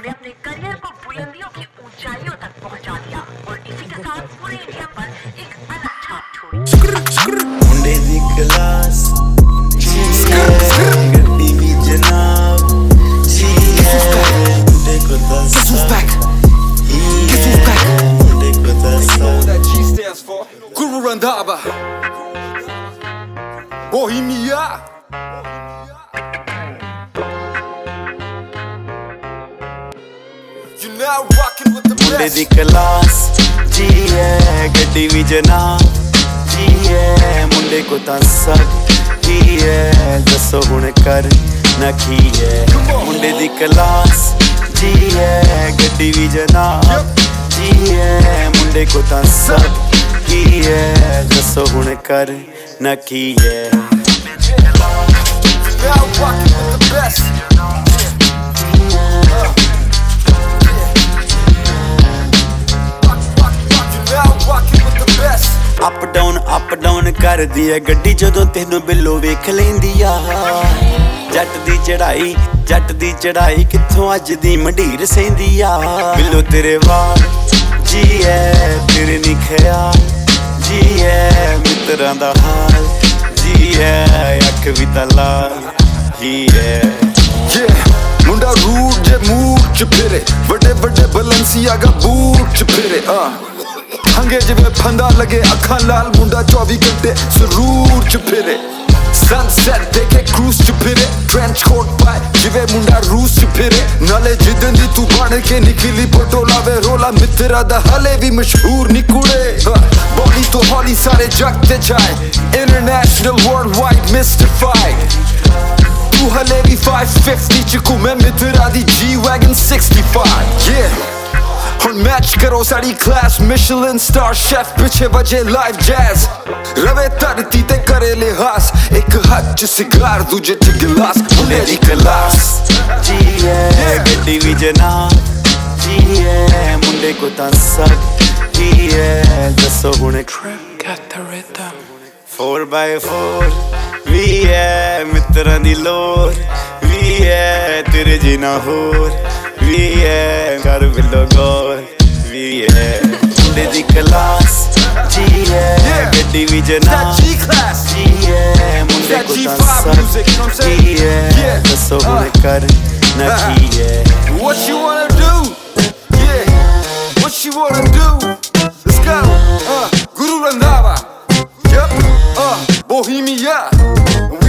जिन्होंने अपने करियर को बुलंदियों की ऊंचाइयों तक पहुंचा दिया और इसी के साथ पूरे इंडिया पर एक अलग छाप छोड़ी। मुंडे दी क्लास गड्डी भी जनाब मुंडे को मुंडे को that G stands for Guru Randhava Bohemia. You're now rocking with the मुंडे best. दी क्लास जी है गड्डी भी जनाब जी है मुंडे को तां सब की है दसो हुण कर ना की है मुंडे दी क्लास जी है गड्डी भी जनाब जी है मुंडे को तां सब की है दसो हुण कर ना की है You're now rocking with the best. You're now rocking with the best. Up down ਕਰਦੀ ਐ ਗੱਡੀ ਜਦੋਂ ਤੈਨੂੰ ਬਿੱਲੋ ਵੇਖ ਲੈਂਦੀ ਆ ਜੱਟ ਦੀ ਚੜਾਈ ਕਿੱਥੋਂ ਅੱਜ ਦੀ ਮੰਡੀਰ ਸੈਂਦੀ ਆ ਬਿੱਲੋ ਤੇਰੇ ਵਾਲ ਜੀ ਐ ਤੇਰੇ ਨੀ ਖਿਆਲ ਜੀ ਐ ਮਿੱਤਰਾਂ ਦਾ ਹਾਲ ਜੀ ਐ ਅੱਖ ਵੀ ਤਾਂ ਲਾਲ ਜੀ ਐ Yeah, ਮੁੰਡਾ ਰੂਟ ਜੇ ਮੂਡ ਚ ਫਿਰੇ ਵੱਡੇ ਬਲੈਂਸੀਆਗਾ ਬੂਟ ਚ ਫਿਰੇ ਹੰਗੇ ਜਿਵੇਂ ਫੰਦਾ ਲਗੇ ਅੱਖਾਂ ਲਾਲ ਮੁੰਡਾ 24 ਘੰਟੇ ਸਰੂਰ ਚ ਫਿਰੇ Sunset ਦੇਖੇ cruise ਚ ਫਿਰੇ Trench coat ਪਾਏ ਜਿਵੇਂ ਮੁੰਡਾ ਰੂਸ ਚ ਫਿਰੇ ਨਾਲੇ ਜਿੱਦਣ ਦੀ ਤੂੰ ਬਣ ਕੇ ਨਿਕਲੀ ਫੋਟੋ ਲਾਵੇ ਰੋਲਾ ਮਿੱਤਰਾ ਦਾ ਹਲੇ ਵੀ ਮਸ਼ਹੂਰ ਨੀ ਕੁੜੇ ਬੋਲੀ ਤੋਂ ਹੌਲੀ ਸਾਰੇ ਜੱਗ ਤੇ ਜਾਏ International worldwide mystified ਤੂੰ ਹਲੇ ਵੀ 550 ਚ ਘੁੰਮੇ ਮਿੱਤਰਾ ਦੀ G-Wagon 65 Yeah ਹੁਣ ਮੈਚ ਕਰੋ ਸਾਡੀ ਕਲਾਸ ਮਿਸ਼ਲਨ ਸਟਾਰ ਸ਼ੈਫ ਪਿੱਛੇ ਵਜੇ ਲਾਈਵ ਜੈਜ਼ ਰਵੇ ਧਰਤੀ ਤੇ ਕਰੇ ਲਿਹਾਸ ਇੱਕ ਹੱਥ ਚ ਸਿਗਾਰ ਦੂਜੇ ਚ ਗਿਲਾਸ ਮੁੰਡੇ ਦੀ ਕਲਾਸ ਜੀ ਐ ਗੱਡੀ ਵੀ ਜਨਾਬ ਜੀ ਐ ਮੁੰਡੇ ਕੋ ਤਾਂ ਸਭ ਕੀ ਐ ਦੱਸੋ ਹੁਣ Got the rhythm. 4x4 ਵੀ ਐ ਮਿੱਤਰਾਂ ਦੀ ਲੋਰ ਵੀ ਐ ਤੇਰੇ ਜਿਨਾ ਹੋਰ ਵੀ ਐ ਕਰ ਬਿੱਲੋ ਗੌਰ ਵੀ ਐ ਮੁੰਡੇ ਦੀ ਕਲਾਸ ਜੀ ਐ ਗੱਡੀ ਵੀ ਜਨਾਬ G-Class ਜੀ ਐ ਮੁੰਡੇ That ਕੋ ਤਾਂ G5 ਸਭ music, you know what I'm saying? ਕੀ ਐ ਦੱਸੋ ਹੁਣ ਕਰ ਨਾ ਕੀ ਐ What you wanna do? Yeah, what you wanna do? Let's go. Guru Randhava. Yep. Bohemia.